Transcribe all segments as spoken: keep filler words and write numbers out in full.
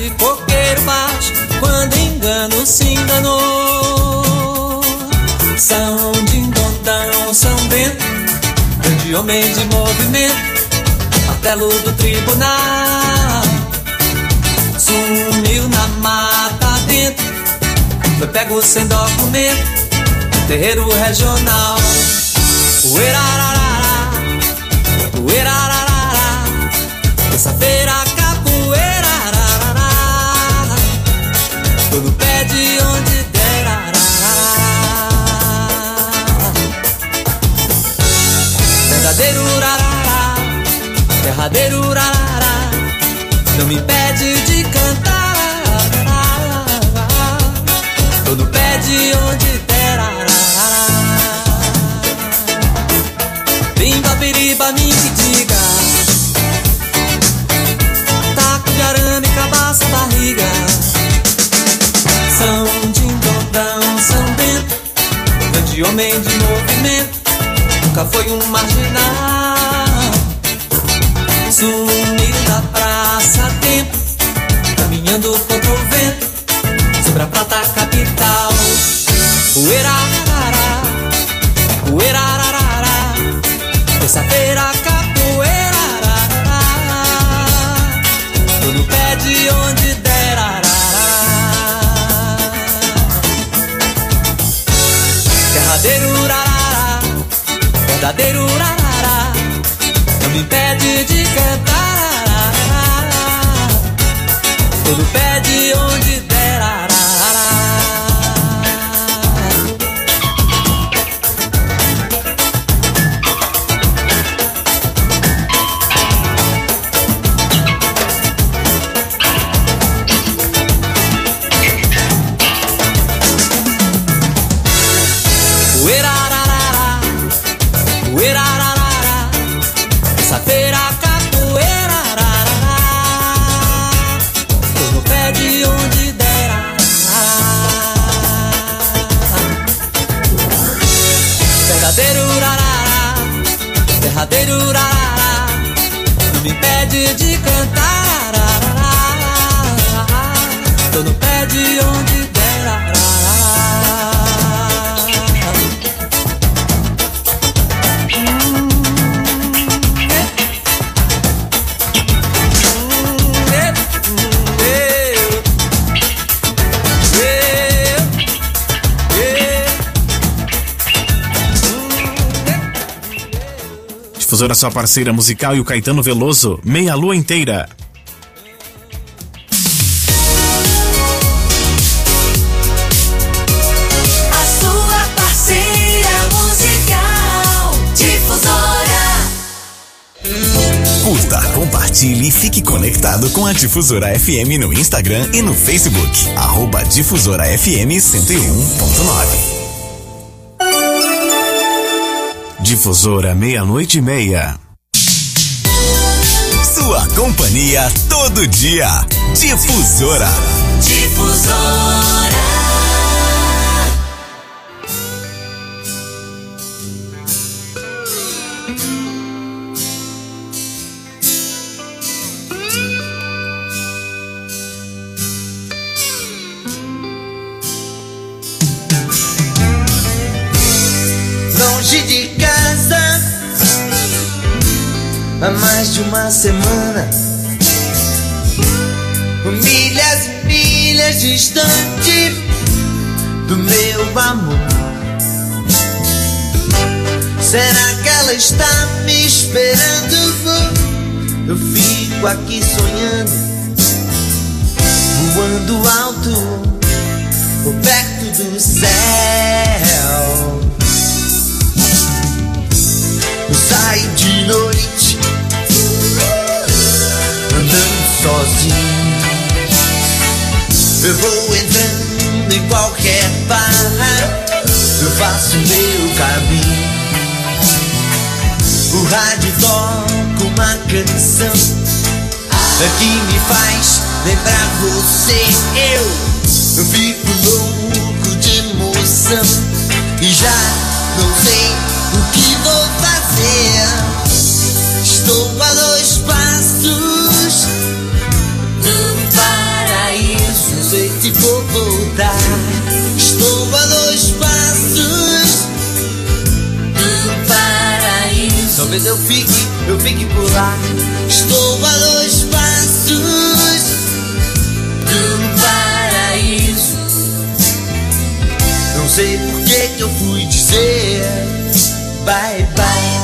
de coqueiro baixo, quando engano se enganou. São Dindondão, São Bento, grande homem de movimento, martelo do tribunal. Sumiu na mata dentro, foi pego sem documento, terreiro regional. Uerararara, uerararara, terça-feira capoeira, arararara, tô no pé de onde der, arararara. Verdadeiro urarara, derradeiro urarara, não me impede de cantar, arararara, tô no pé de onde der, arararara. Bimba, biriba, me que diga, taco de arame, cabaça, barriga. São Dindondão, São Bento, grande homem de movimento, nunca foi um marginal. Sumiu da praça a tempo, caminhando contra o vento, sobre a prata capital. Uerararara, uerararara, terça-feira capoeira, arararara, tô no pé de onde der, arararara. Derradeiro urarara, verdadeiro urarara, não me impede de cantar, arararara, tô no pé de onde der, arararara. Uerararara, uerararara, terça-feira capoeira, arararara, tô no pé de onde der, arararara. Verdadeiro urarara, derradeiro urarara, não me impede de cantar, arararara, tô no pé de onde der, arararara. Difusora, sua parceira musical, e o Caetano Veloso, Meia Lua Inteira. A sua parceira musical, Difusora. Curta, compartilhe e fique conectado com a Difusora F M no Instagram e no Facebook. Arroba Difusora F M cento e um ponto nove. Difusora, meia-noite e meia. Sua companhia todo dia. Difusora. Difusora. Longe de casa, há mais de uma semana, milhas e milhas distante do meu amor. Será que ela está me esperando? Eu fico aqui sonhando, voando alto, perto do céu. Eu saio de noite, andando sozinho. Eu vou entrando em qualquer barra, eu faço meu caminho. O rádio toca uma canção que me faz lembrar você. Eu, eu fico louco de emoção e já não sei o que vou fazer. Estou a dois passos do paraíso. talvez eu fique, eu fique por lá. Estou a dois passos do paraíso. Não sei por que que eu fui dizer bye bye.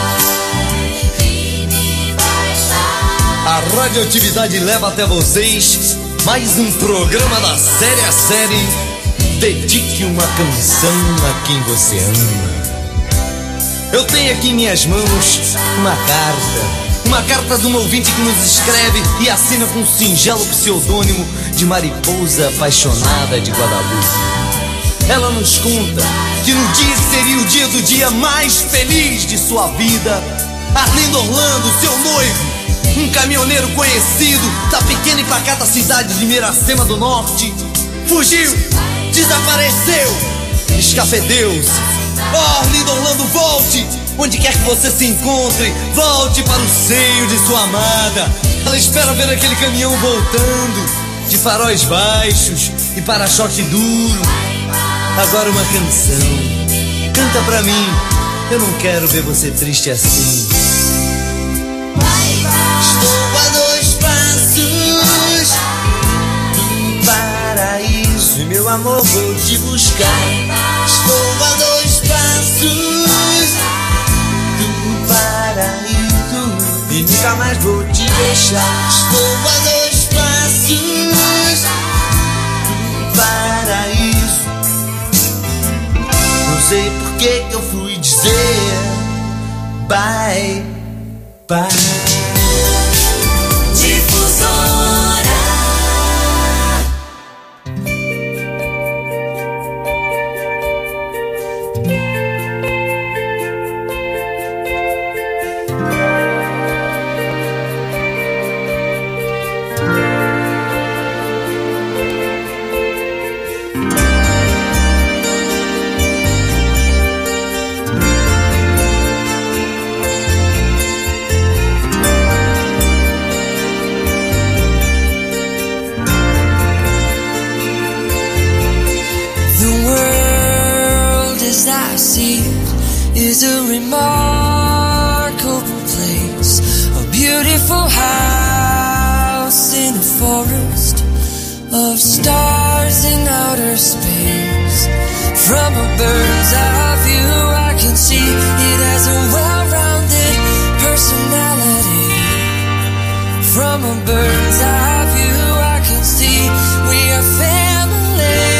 A radioatividade leva até vocês mais um programa da série a série. Dedique uma canção a quem você ama. Eu tenho aqui em minhas mãos uma carta. Uma carta de um ouvinte que nos escreve e assina com um singelo pseudônimo de Mariposa Apaixonada de Guadalupe. Ela nos conta que no dia que seria o dia do dia mais feliz de sua vida, Arlindo Orlando, seu noivo, um caminhoneiro conhecido da pequena e pacata cidade de Miracema do Norte, fugiu, desapareceu, escafedeu-se. Oh, Arlindo Orlando, volte! Onde quer que você se encontre, volte para o seio de sua amada. Ela espera ver aquele caminhão voltando, de faróis baixos e para-choque duro. Agora uma canção, canta pra mim, eu não quero ver você triste assim. Estou a dois passos do paraíso e meu amor vou te buscar. Estou a dois passos do paraíso e nunca mais vou te deixar. Estou a dois passos do paraíso. Não sei por que que eu fui dizer bye bye. Is a remarkable place, a beautiful house in a forest of stars in outer space. From a bird's eye view I can see it has a well-rounded personality. From a bird's eye view I can see we are family.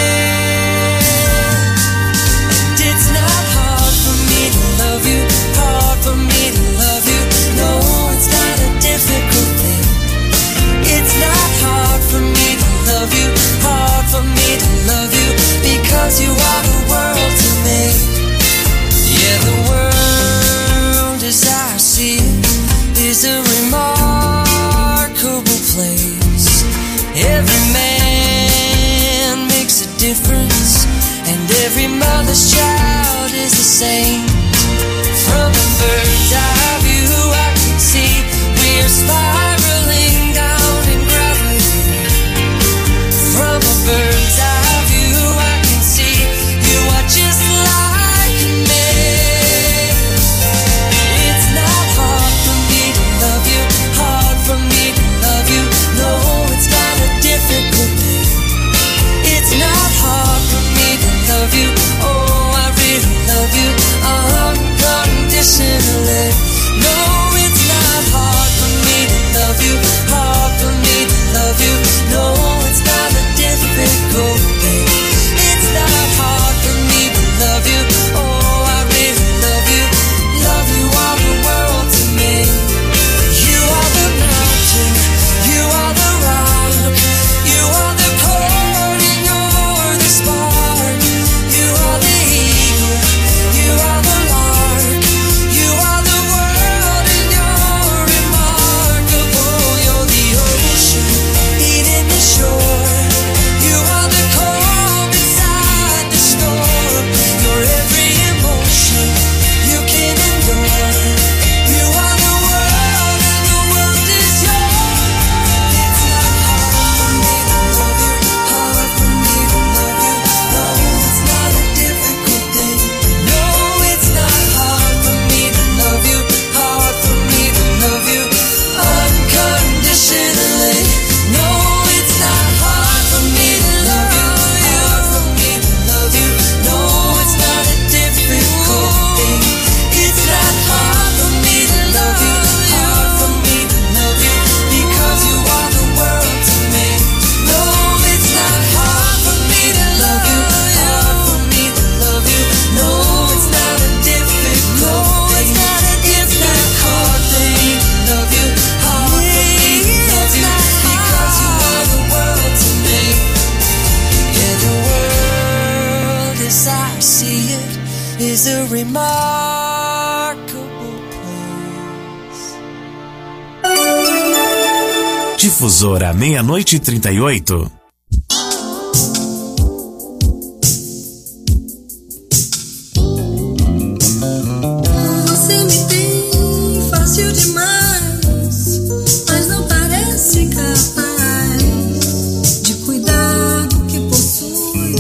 And it's not hard for me to love you, hard for me to love you. No, it's not a difficult thing. It's not hard for me to love you, hard for me to love you, because you are the world to me. Yeah, the world as I see it is a remarkable place. Every man makes a difference, and every mother's child is the same. From a bird's eye view I can see we're spiraling down in gravity. From a bird's eye view I can see you are just like me. It's not hard for me to love you, hard for me to love you. No, it's not a difficult thing. It's not hard for me to love you. Oh, I really love you. Oh, is a remarkable place. Difusora meia-noite e trinta e oito. Você me tem fácil demais, mas não parece capaz de cuidar do que possui.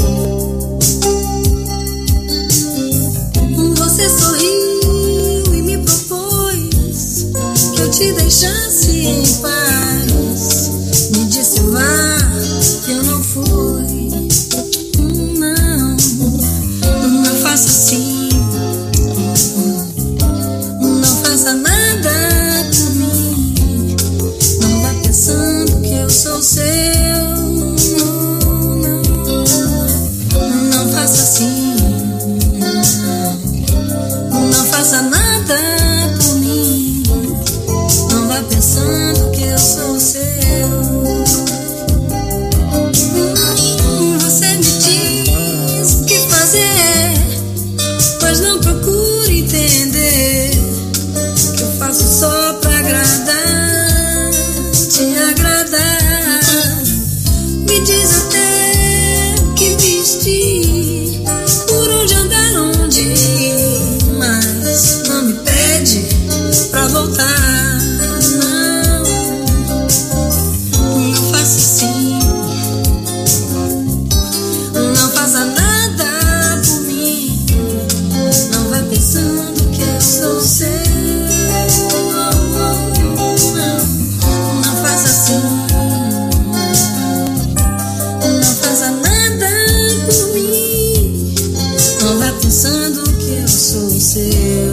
Você sorriu e me propôs que eu te deixasse em paz. Me disse vá, que eu não fui. Não, não faça assim. Não faça nada por mim. Não vá pensando que eu sou seu. Não, não faça assim. Não faça nada por mim. Não vá pensando que eu sou seu. Você me diz o que fazer, mas não procure entender que eu faço só pra agradar, te agradar. Me diz até o que vestir, por onde andar, onde ir, mas não me pede pra voltar. Não, não faça assim. Não faça nada por mim. Não vá pensando que eu sou seu. Não, não faça assim. Não faça nada por mim. Não vá pensando que eu sou seu.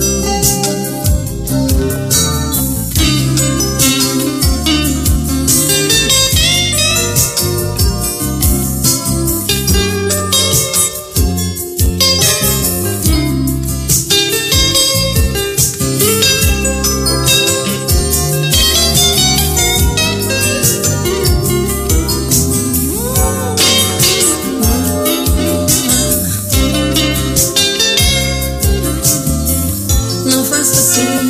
Não faça assim.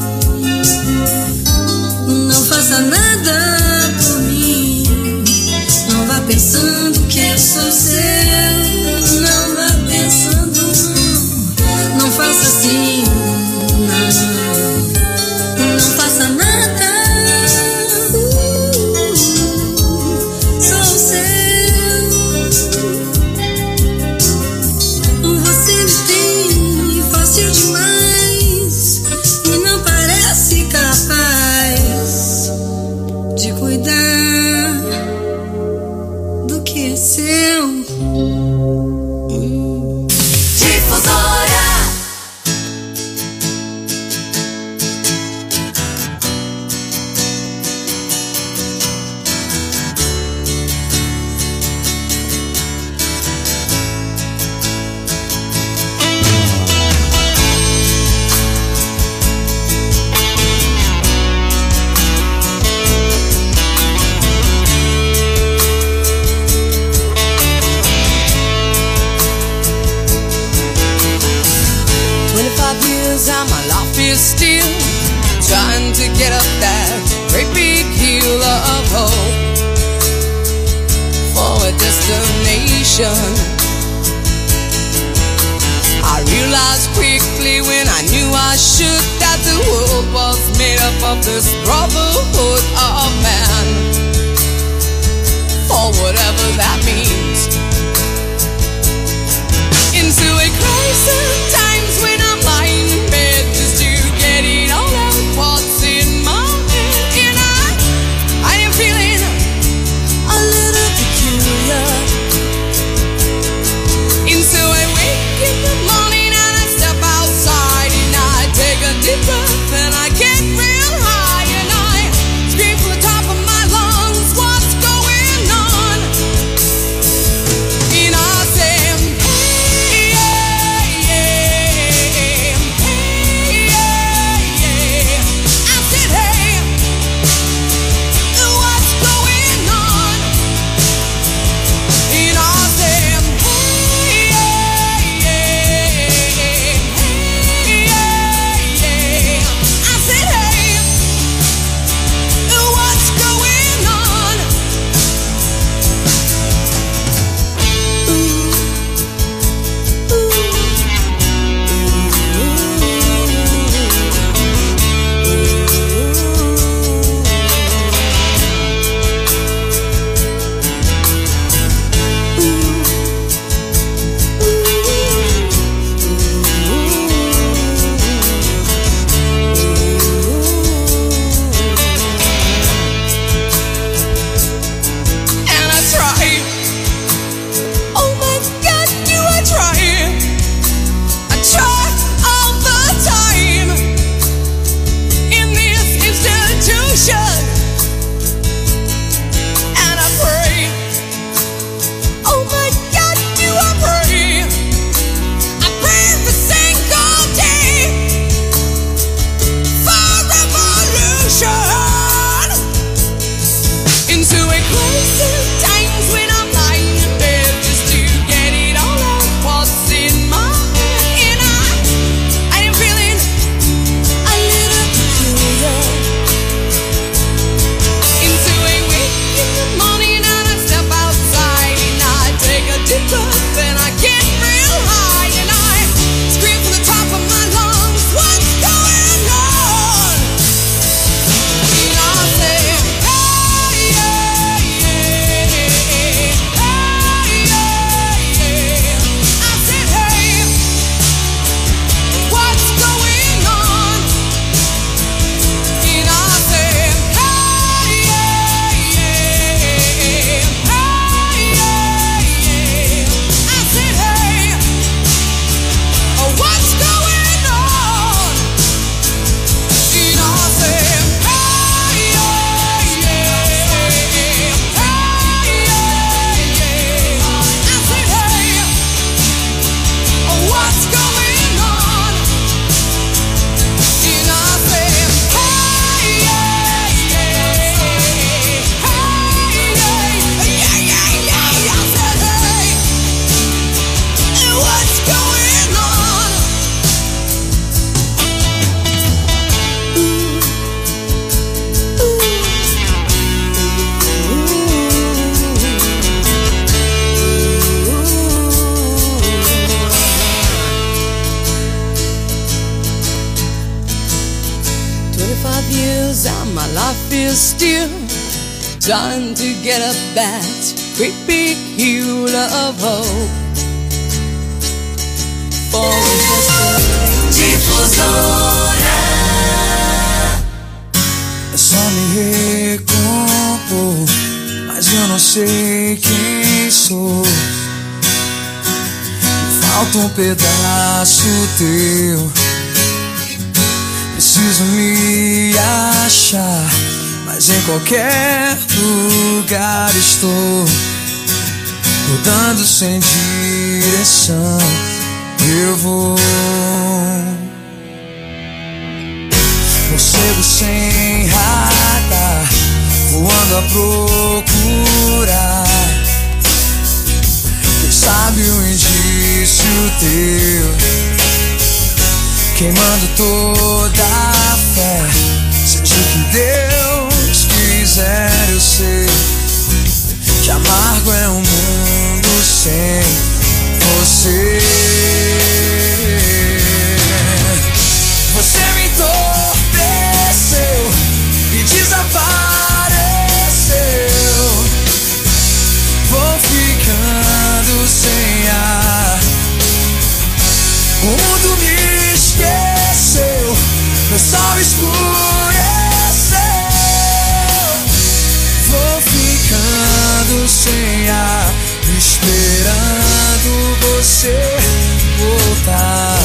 Não faça nada por mim. Não vá pensando que eu sou seu. Não vá pensando, não. Não faça assim. Não, não faça nada. Uh, sou seu. Você me tem fácil demais e não parece capaz de cuidar do que é seu. Difusora. Twenty-five years and my life is still trying to get up that great big hill of hope for a destination. I realized quickly when I knew I should that the world was made up of this brotherhood of man, for whatever that means. Into a crisis times when I'm lying in bed just to get it all out what's in my head. And I, I am feeling a little peculiar. And so I wake in the morning and I step outside and I take a deep breath and I get real high and I scream for the time. years and my life is still trying to get up that great big hill of hope. For Difusora. É só me recompor, mas eu não sei quem sou. Falta um pedaço teu. Preciso me achar, mas em qualquer lugar estou rodando sem direção. Eu vou morcego sem radar, voando a procurar. Quem sabe um indício teu, queimando toda a fé. Seja o que Deus quiser, eu sei que amargo é um mundo sem você. Você me entorpeceu e desapareceu. Vou ficando sem ar. O mundo me esqueceu, meu sol escureceu. Vou ficando sem ar, esperando você voltar.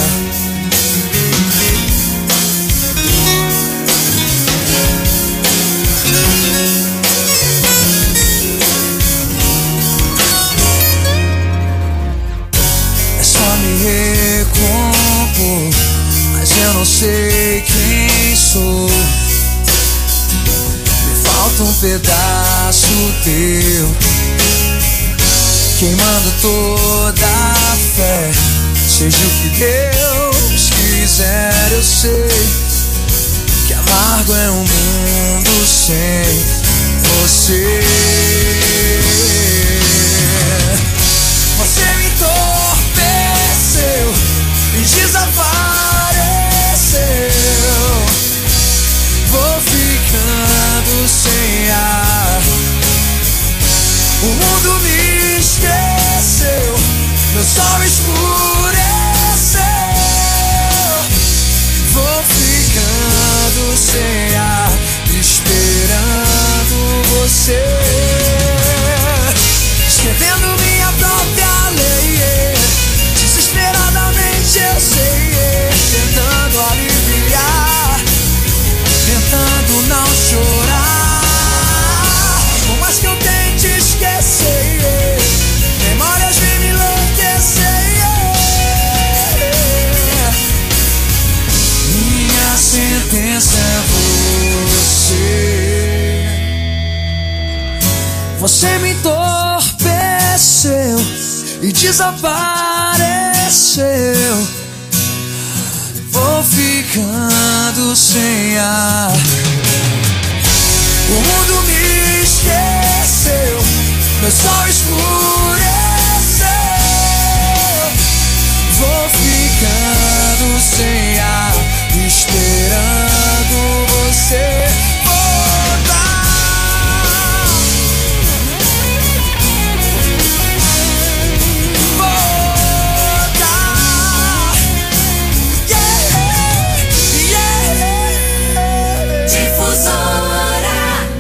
É só me recompor, mas eu não sei quem sou. Me falta um pedaço teu, queimando toda a fé. Seja o que Deus quiser, eu sei que amargo é um mundo sem você. Você me entorpeceu e desapareceu. Vou ficando sem ar. O mundo me esqueceu, meu sol escureceu. Vou ficando sem ar, esperando você. Escrevendo minha própria lei, desesperadamente eu sei, tentando aliviar, tentando não chorar. Por mais que eu tente esquecer, memórias vêm me enlouquecer. Minha sentença é você. Você me entorpeceu e desapareceu. Vou ficando sem ar. O mundo me esqueceu, meu sol escureceu. Vou ficando sem ar, esperando você voltar. Voltar. Yeah, yeah. Difusora.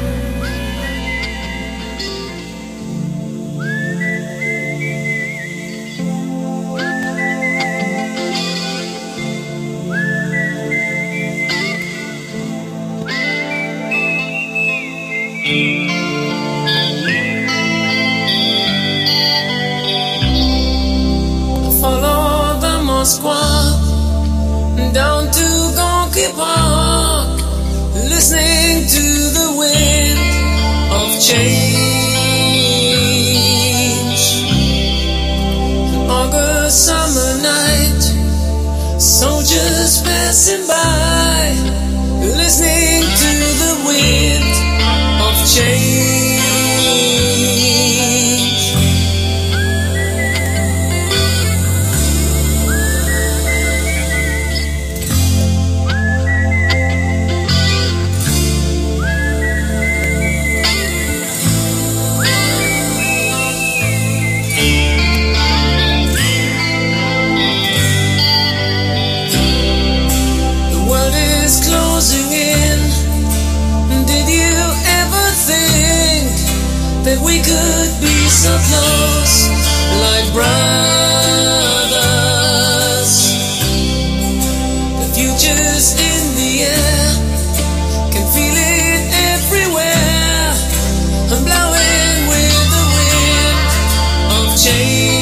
follow the Moskwa down to Gonky Park, listening to the wind of change. An August summer night, soldiers passing by, listening to the wind of change. close like brothers. The future's in the air, can feel it everywhere. I'm blowing with the wind of change.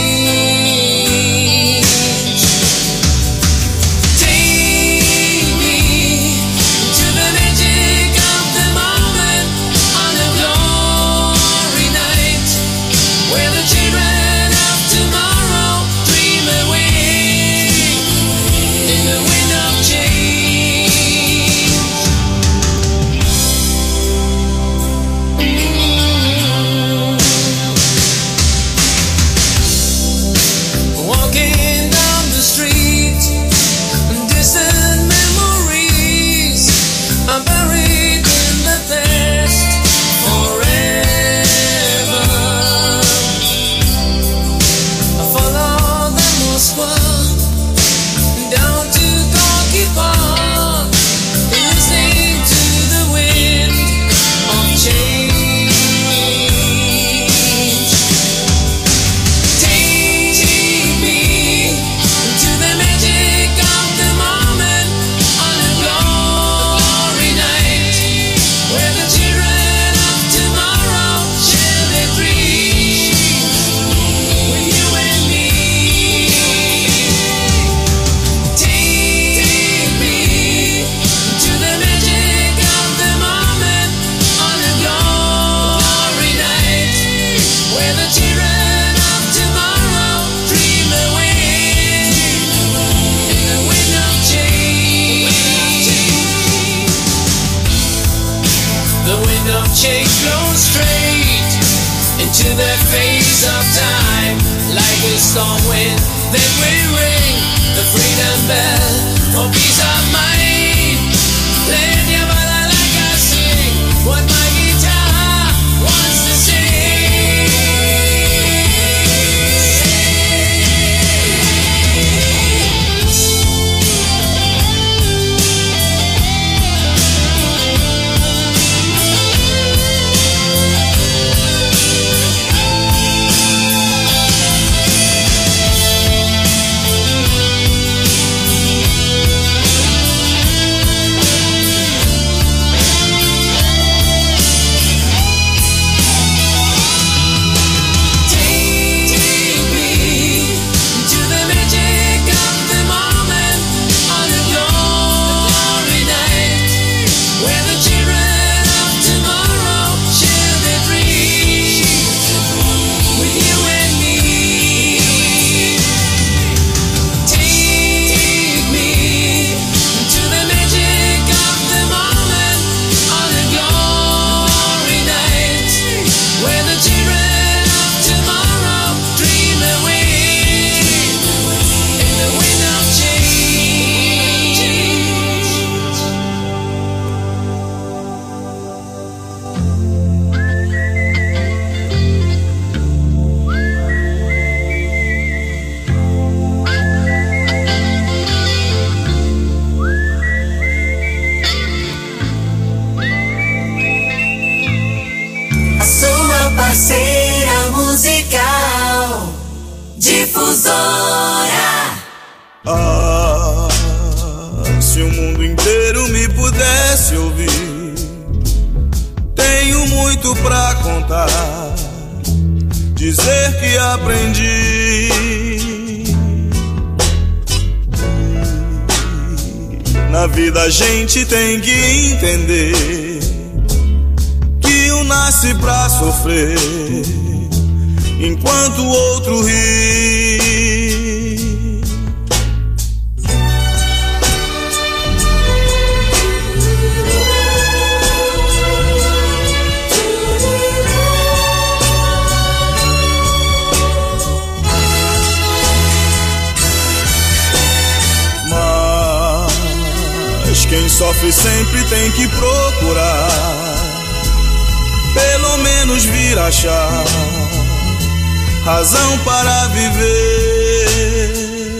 Change flows straight into the face of time, like a storm wind. Then we ring the freedom bell for peace of mind. Playing your mother like I sing what my guitar wants to sing. Parceira musical Difusora. Ah, se o mundo inteiro me pudesse ouvir, tenho muito pra contar, dizer que aprendi. Na vida a gente tem que entender que um nasce pra sofrer, enquanto o outro ri. Mas quem sofre sempre tem que procurar, pelo menos vir achar razão para viver.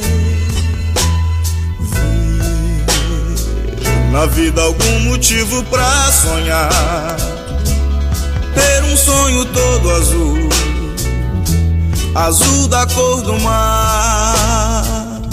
Ver na vida algum motivo pra sonhar, ter um sonho todo azul, azul da cor do mar.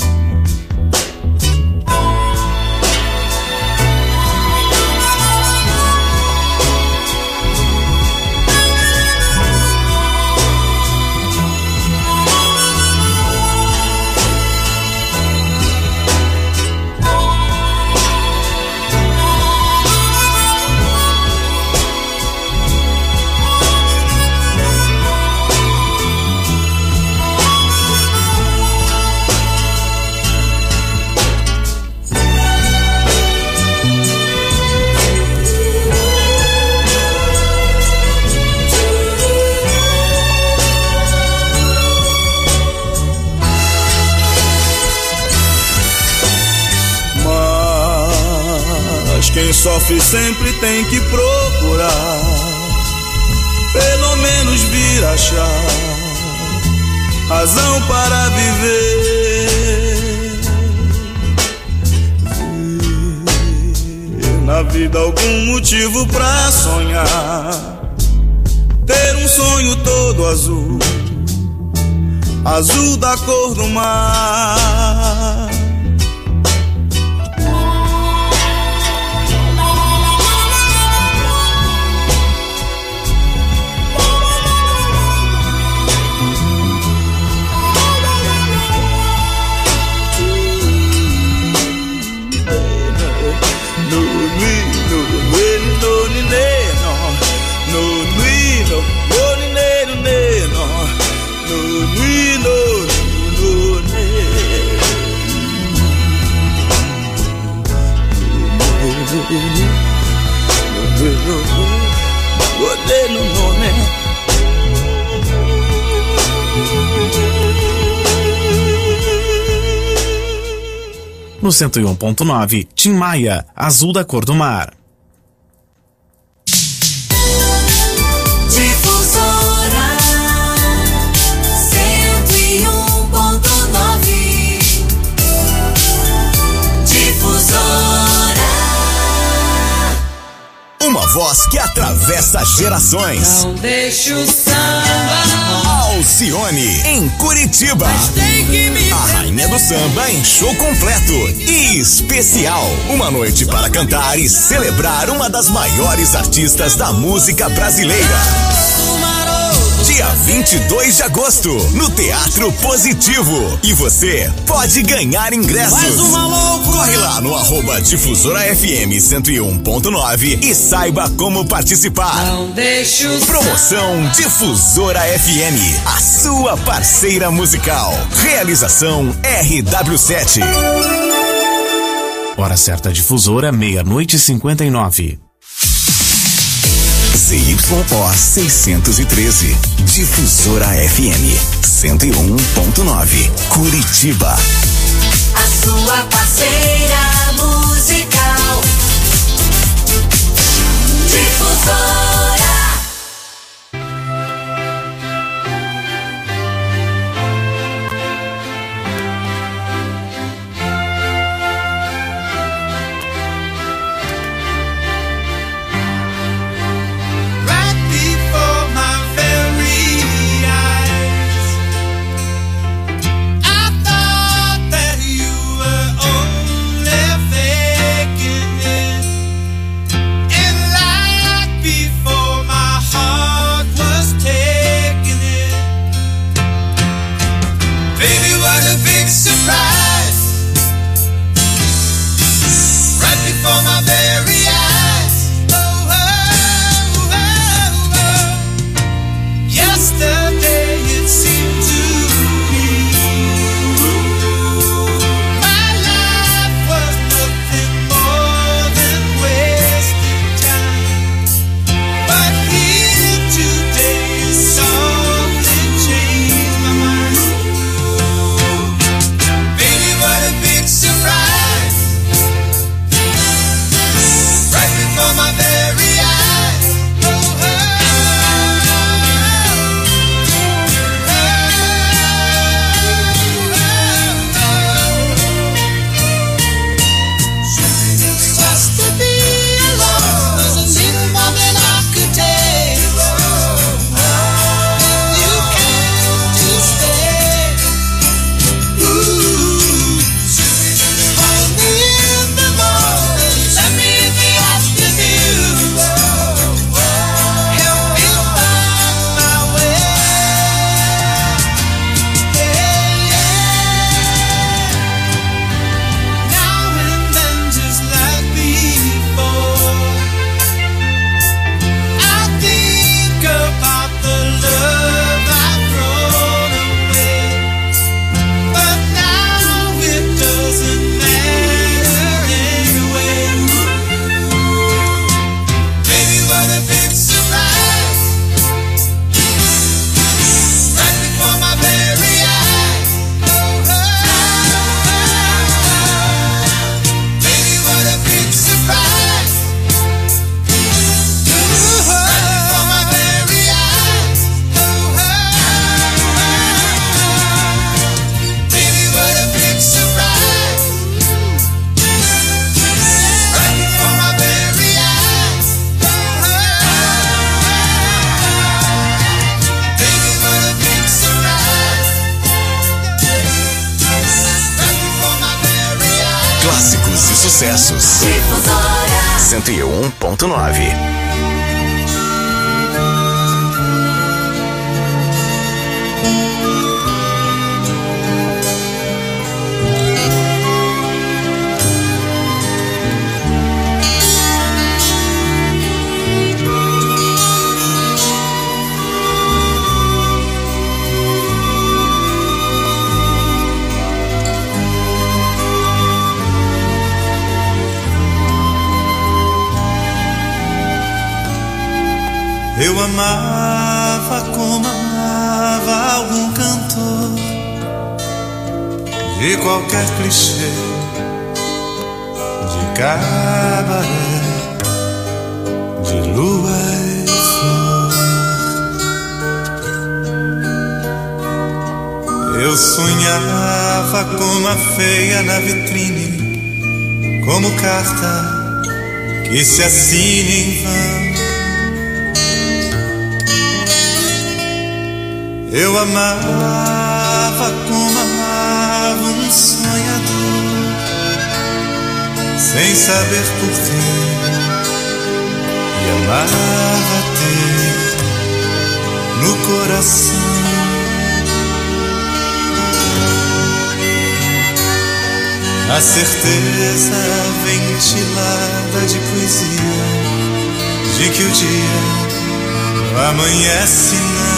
Quem sofre sempre tem que procurar, pelo menos vir achar razão para viver. Ver na vida algum motivo pra sonhar, ter um sonho todo azul, azul da cor do mar. No cento e um ponto nove, Tim Maia, Azul da Cor do Mar. Difusora cento e um ponto nove. Difusora. Uma voz que atravessa gerações. Não deixe o samba. Alcione, em Curitiba. Mas tem que me A rainha do samba em show completo e especial. Uma noite para cantar e celebrar uma das maiores artistas da música brasileira. Dia vinte e dois de agosto, no Teatro Positivo. E você pode ganhar ingressos. Mais uma loucura. Corre lá no arroba Difusora F M cento e um ponto nove e saiba como participar. Não deixe o Promoção Difusora F M, a sua parceira musical. Realização R W sete. Hora certa Difusora, meia-noite e cinquenta e nove. Z Y O seiscentos e treze, Difusora F M cento e um ponto nove, Curitiba. A sua parceira musical. Difusora. I thought that you were only e sucessos. Difusora cento e um ponto nove. Eu amava como amava algum cantor de qualquer clichê, de cabaré, de lua e flor. Eu sonhava com uma feia na vitrine, como carta que se assina em vão. Eu amava como amava um sonhador, sem saber porquê, e amava ter no coração a certeza ventilada de poesia de que o dia amanhece não.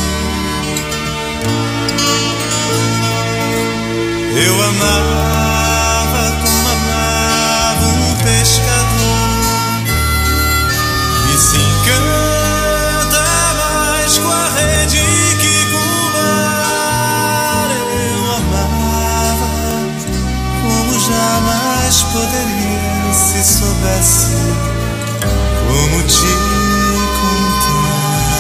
Eu amava como amava um pescador que se encanta mais com a rede que com o mar. Eu amava como jamais poderia se soubesse como te contar.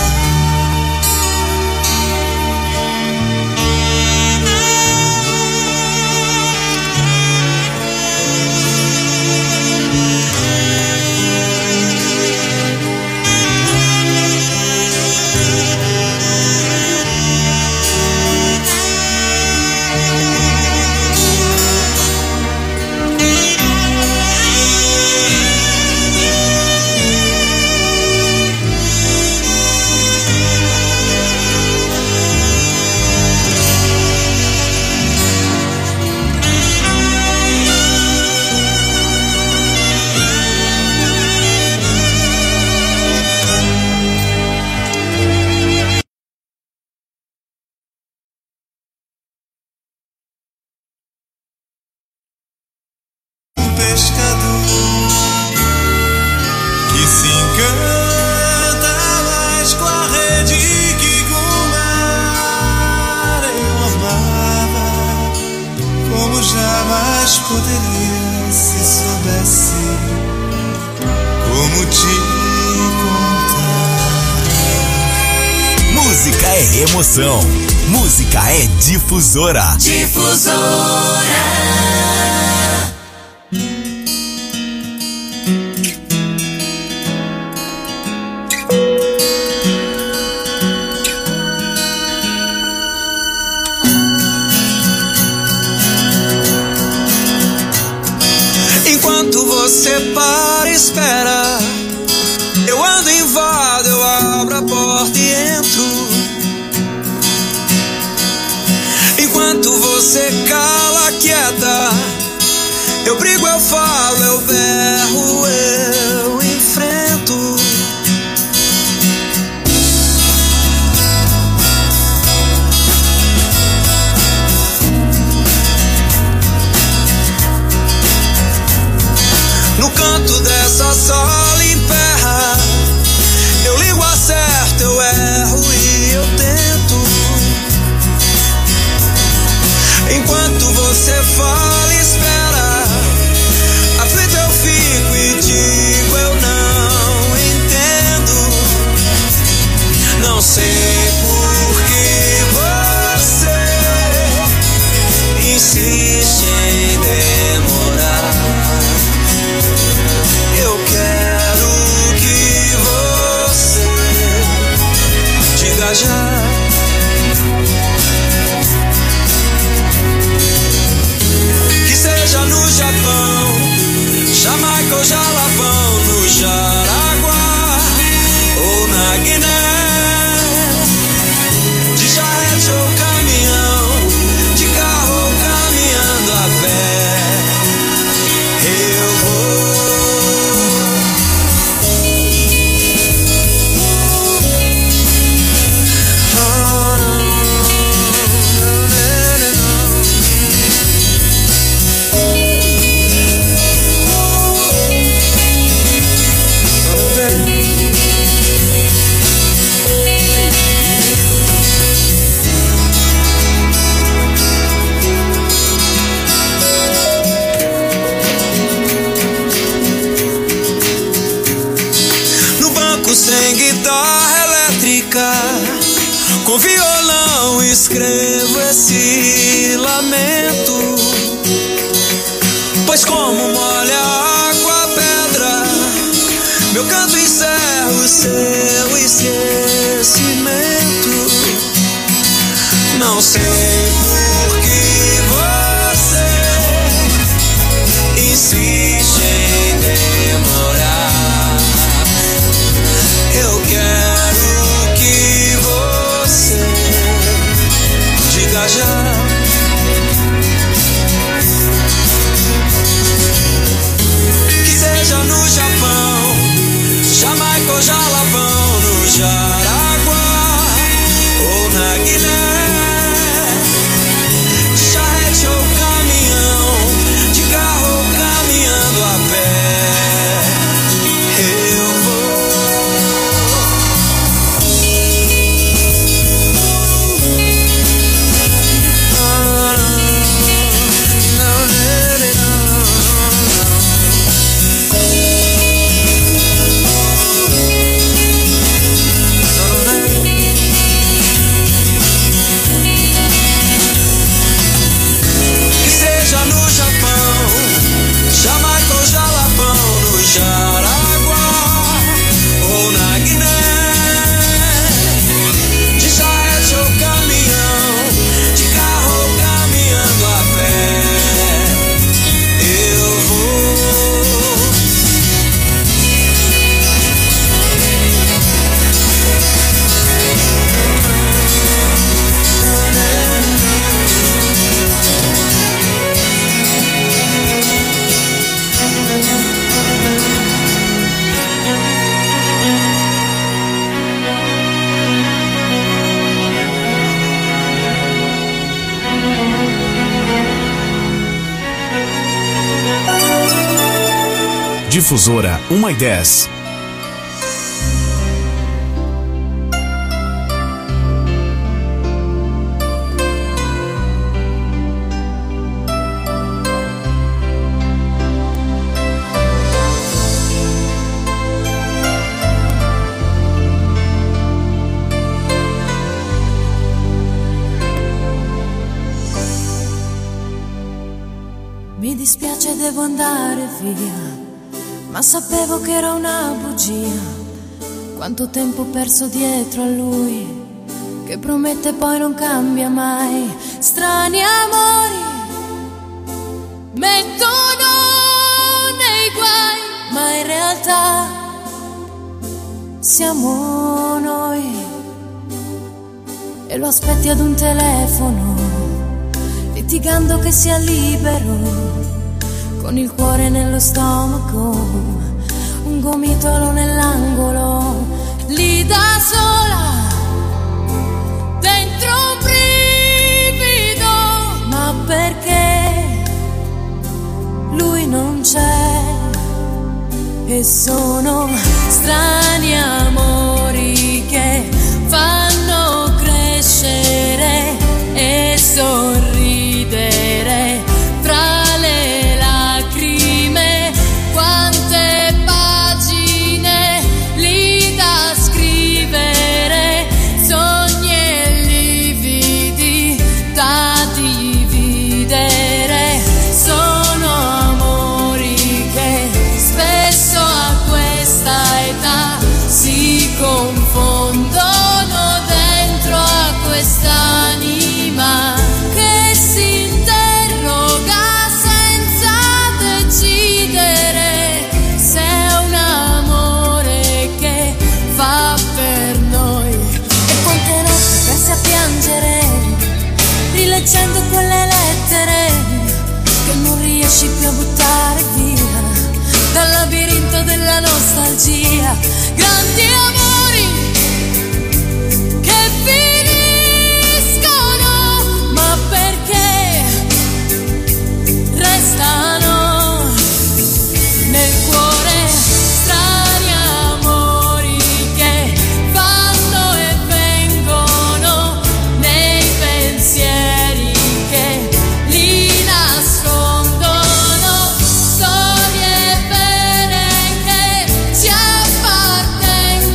Música é emoção. Música é difusora. Difusora. Enquanto você para e espera, eu ando em volta, eu abro a porta e entro. Enquanto você cala, quieta, eu brigo, eu falo, eu berro, eu enfrento. No canto dessa sala emperra, eu ligo, acerto, eu erro e eu tento. Enquanto você fala e espera, aflito eu fico e digo eu não entendo. Não sei por que você insiste em demorar. Eu quero que você diga já. guitarra elétrica, com violão escrevo esse lamento. Pois como molha a água a pedra, meu canto encerra o seu esquecimento. Não sei por que você insiste em demorar. Eu quero que você diga já. Que seja no Japão, Jamaica ou Jalapão, no Jaraguá ou na Guiné, de charrete ou caminhão, de carro ou caminhando a pé, eu vou. No Japão, Jamaica ou Jalapão, no Jaraguá ou na Guiné, de charrete ou caminhão, de carro ou caminhando a pé, eu vou. Difusora uma e dez. Mi dispiace, devo andare via, ma sapevo che era una bugia. Quanto tempo perso dietro a lui, che promette poi non cambia mai. Strani amori mettono nei guai, ma in realtà siamo noi. E lo aspetti ad un telefono, litigando che sia libero, con il cuore nello stomaco, un gomitolo nell'angolo, lì da sola, dentro un brivido. Ma perché lui non c'è? E sono strani amori che fanno crescere e sorridere fra le lacrime. Quante pagine lì da scrivere, sogni e lividi da dividere. Sono amori che spesso a questa età si confondono dentro a quest'anima che si interroga senza decidere se è un amore che fa per noi. E quante notti persi a piangere, rileggendo quelle lettere che non riesci più a buttare via dal labirinto della nostalgia. Grandi amori che finiscono, ma perché restano nel cuore. Strani amori che vanno e vengono nei pensieri che li nascondono. Storie vere che ci appartengono.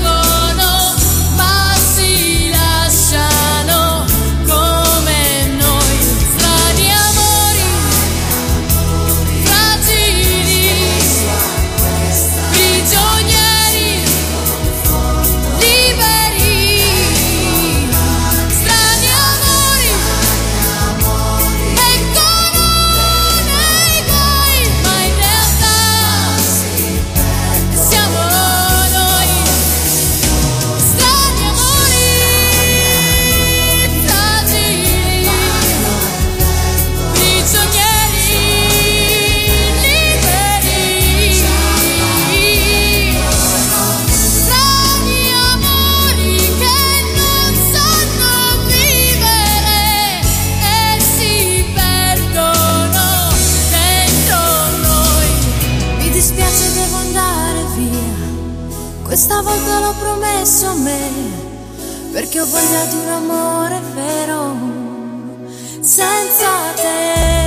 dispiace, devo andare via. Questa volta l'ho promesso a me, perché ho voglia di un amore vero senza te.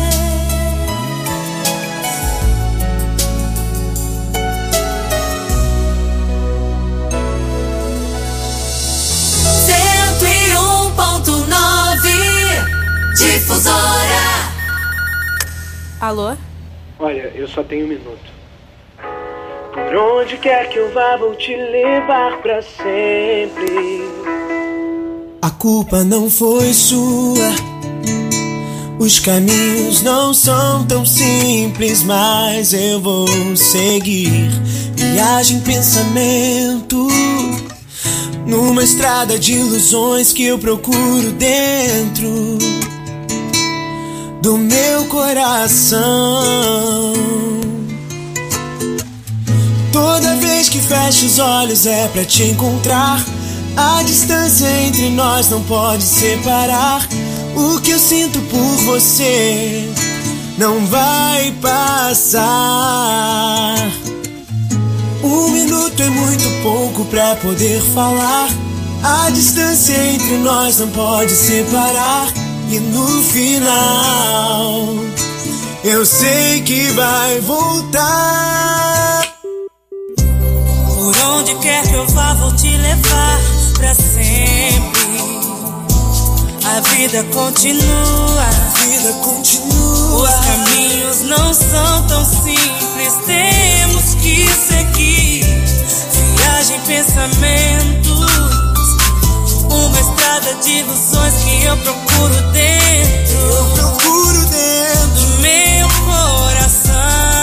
Difusora. Alô? Olha, eu só tenho um minuto. Por onde quer que eu vá, vou te levar pra sempre. A culpa não foi sua. Os caminhos não são tão simples, mas eu vou seguir. Viagem, pensamento, numa estrada de ilusões que eu procuro dentro do meu coração. Toda vez que fecho os olhos é pra te encontrar. A distância entre nós não pode separar. O que eu sinto por você não vai passar. Um minuto é muito pouco pra poder falar. A distância entre nós não pode separar. E no final eu sei que vai voltar. Por onde quer que eu vá, vou te levar pra sempre. A vida continua, a vida continua. Os caminhos não são tão simples, temos que seguir. Viagem, pensamentos, uma estrada de ilusões que eu procuro dentro. Eu procuro dentro do meu coração.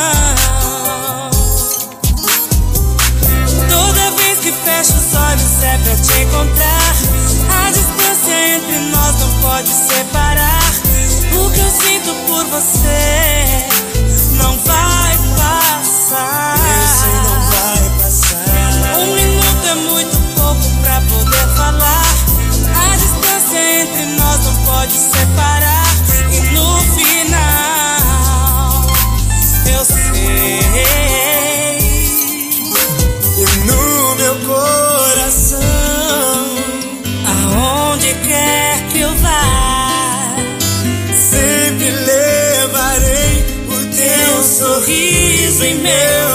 Toda vez que fecho os olhos é pra te encontrar. A distância entre nós não pode separar. O que eu sinto por você não vai passar. Esse não vai passar. Um minuto é muito pouco pra poder falar. A distância entre nós não pode separar. E no final eu sei. E no meu coração, aonde quer que eu vá, sempre levarei o teu sorriso em meu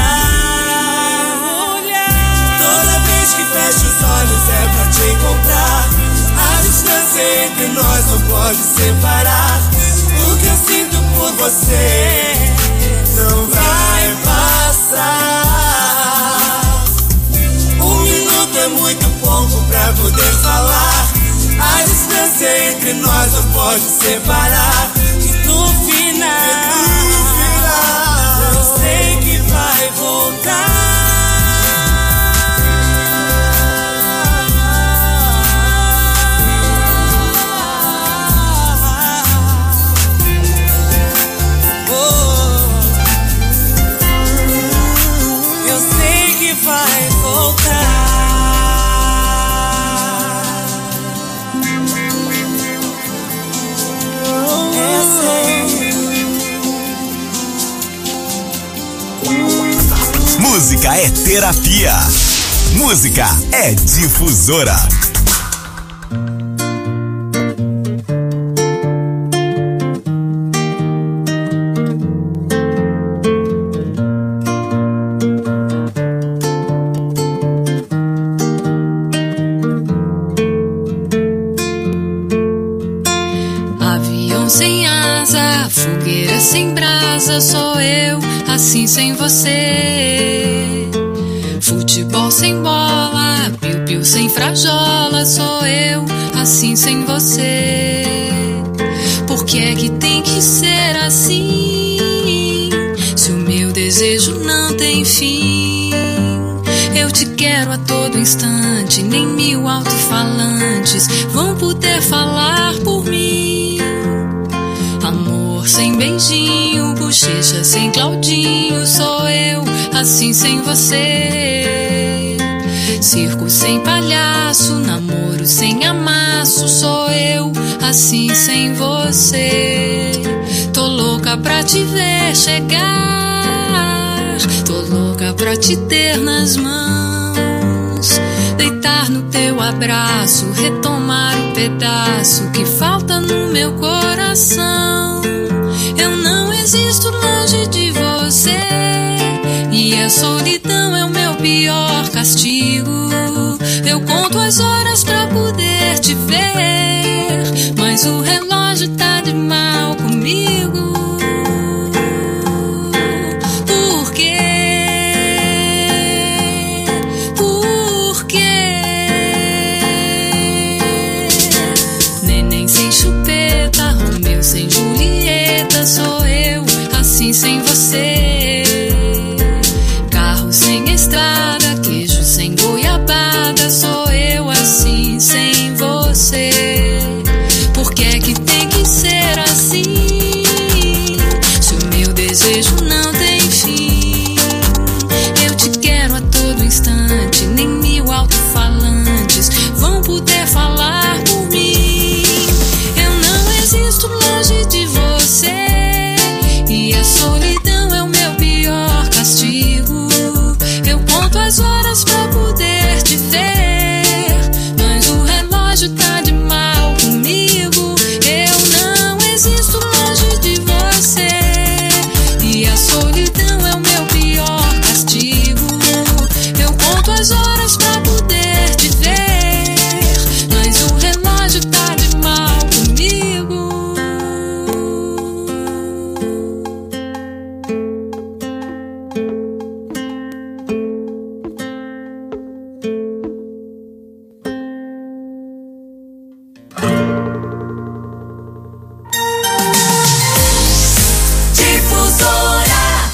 olhar. Toda vez que fecho os olhos é pra te encontrar. A distância entre nós não pode separar. O que eu sinto por você não vai passar. Um minuto é muito pouco pra poder falar. A distância entre nós não pode separar. E no final, no final eu sei que vai voltar. Vai voltar. Eu sei. Música é terapia. Música é difusora. Sem asa, fogueira sem brasa, sou eu, assim sem você. Futebol sem bola, piu-piu sem frajola, sou eu, assim sem você. Por que é que tem que ser assim? Se o meu desejo não tem fim. Eu te quero a todo instante, nem mil alto-falantes vão poder falar por mim. Amor sem beijinho, bochecha sem Claudinho, sou eu, assim sem você. Circo sem palhaço, namoro sem amasso, sou eu, assim sem você. Tô louca pra te ver chegar. pra te ter nas mãos, deitar no teu abraço, retomar o pedaço que falta no meu coração. Eu não existo longe de você, e a solidão é o meu pior castigo. Eu conto as horas pra poder te ver, mas o relógio tá de mal comigo. Por quê? Por quê? Neném sem chupeta, Romeu sem Julieta, sou eu assim sem você. Carro sem estrada, queijo sem goiabada, sou eu assim sem você. Por que é que tem que ser assim? Se o meu desejo não tem fim, eu te quero a todo instante, nem mil alto-falantes vão poder falar por mim. Eu não existo longe de você, e a solidão é o meu pior castigo. Eu conto as horas pra poder te ver, mas o relógio tá de mal comigo. Eu não existo longe de você, e a solidão é o meu pior castigo. Eu conto as horas pra poder te ver, mas o relógio tá de mal comigo. Difusora.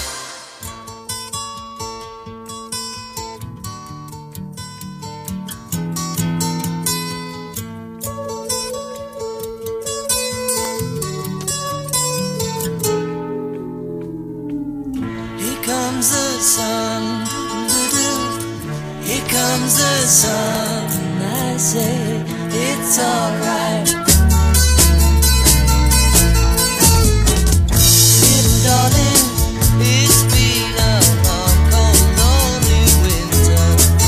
Here comes the sun, doo-doo. Here comes the sun, and I say it's alright. Little darling, it's been a long, cold, lonely winter.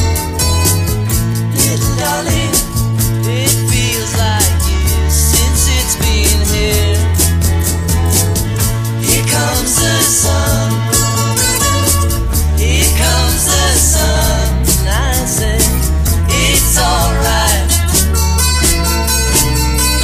Little darling, it feels like years since it's been here. Here comes the sun, here comes the sun, and I say it's alright.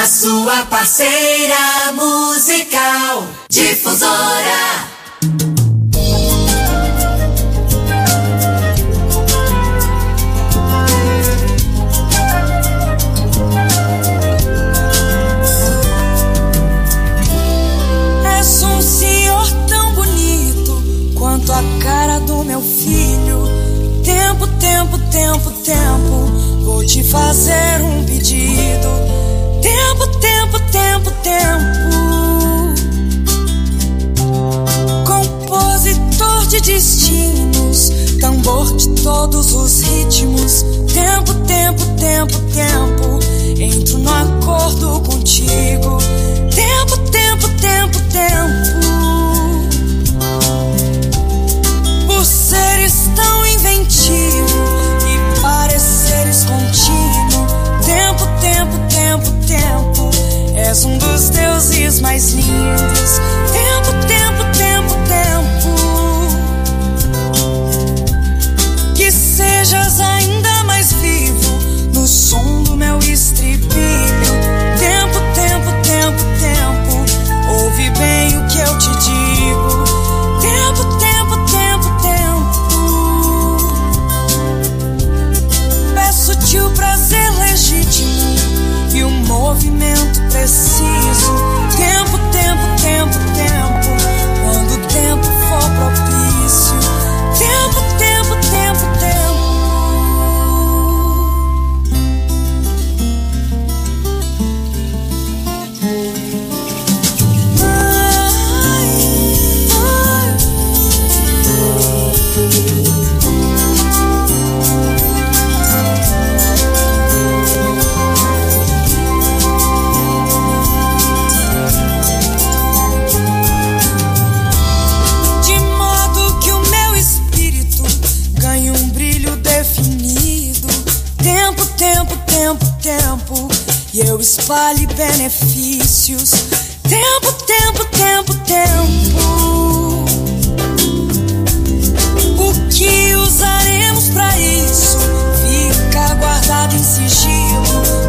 a sua parceira musical. Difusora. És um senhor tão bonito quanto a cara do meu filho. Tempo, tempo, tempo, tempo, vou te fazer um pedido. Tempo, tempo, tempo, tempo. Compositor de destinos, tambor de todos os ritmos. Tempo, tempo, tempo, tempo, entro no acordo contigo. Tempo, tempo, tempo, tempo. Por seres tão inventivo e pareceres contínuo. Tempo, tempo, tempo, tempo, és um dos deuses mais lindos. Tempo, tempo, tempo, tempo. Que sejas ainda mais vivo no som do meu estribilho. Tempo, tempo, tempo, tempo, ouve bem o que eu te digo. Tempo, tempo, tempo, tempo. Peço-te o prazer legítimo e o movimento preciso. Tempo, tempo, tempo, tempo, quando o tempo for propício. Tempo, tempo, tempo, tempo. Tempo, tempo, e eu espalhe benefícios. Tempo, tempo, tempo, tempo. O que usaremos pra isso fica guardado em sigilo.